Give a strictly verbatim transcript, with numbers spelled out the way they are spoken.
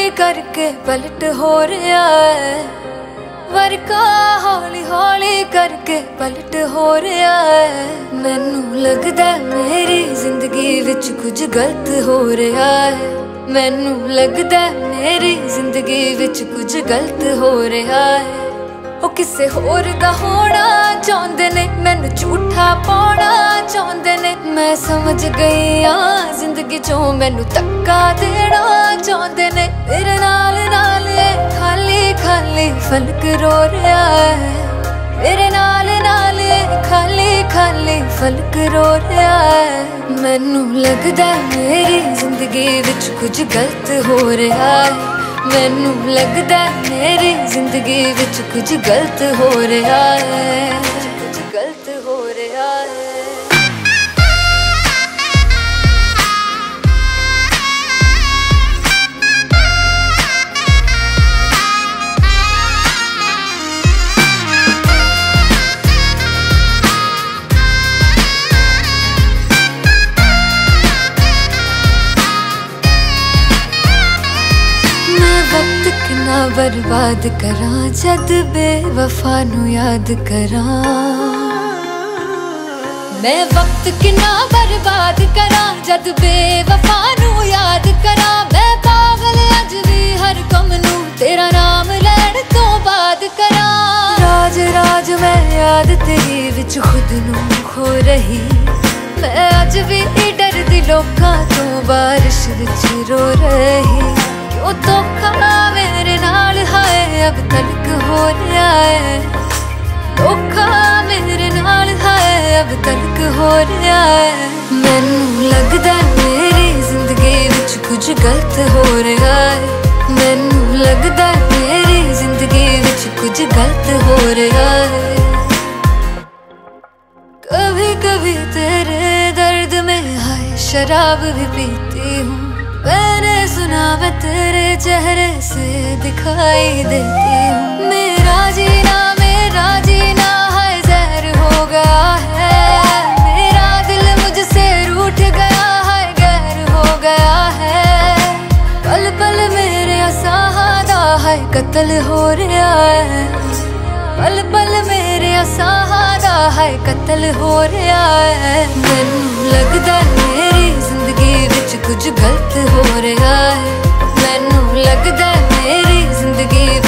हौली करके पलट हो रहा है, वर्का हौली हौली करके पलट हो रहा है। मैनू लगदा मेरी जिंदगी विच कुछ गलत हो रहा है, मैनू लगदा मेरी जिंदगी विच कुछ गलत हो रहा है। ओ किसे होर दा होना चाहते ने, मैनू झूठा पाना चाहते ने। मैं समझ गई हाँ जिंदगी चो मैनू धक्का देना चाहते ने। मेरे नाल नाल खाली खाली फलक रो रहा है, मेरे नाल नाल खाली खाली फलक रो रहा है। मैनू लगदा मेरी जिंदगी विच कुछ गलत हो रहा है, मैनू लगदा मेरी जिंदगी विच कुछ गलत हो रहा है, कुछ गलत हो रहा है। वक्त कितना बर्बाद करा जद बेवफा नू याद करा। मैं वक्त कितना बर्बाद करा जद बेवफा नू याद करा। मैं पागल अज भी हर कम नू तेरा नाम लैण तो बाद करा। राज राज मैं याद तेरी विच खुद नू खो रही, मैं अज भी डरदी लोकां तो बारिश विच रो रही। क्यों धोखा मेरे नाल हाय अब तलक हो रहा है, धोखा मेरे नाल हाय अब तलक हो रहा है। मैनू लगदा मेरी जिंदगी विच कुछ गलत हो रहा है, मैनू लगदा मेरी जिंदगी विच कुछ गलत हो रहा है। कभी कभी तेरे दर्द में हाय शराब भी पीती हूँ, मैंने सुना मैं तेरे चेहरे से दिखाई देती हूँ। मेरा जीना मेरा जीना है जहर हो गया है, मेरा दिल मुझसे रूठ गया है गैर हो गया है। पल पल मेरे असहादा है कत्ल हो रहा है, पल पल मेरे असहादा है कत्ल हो रहा है। मैनू लगदा मेरी जिंदगी विच कुछ गलत हो रहा है, मैनू लगदा मेरी जिंदगी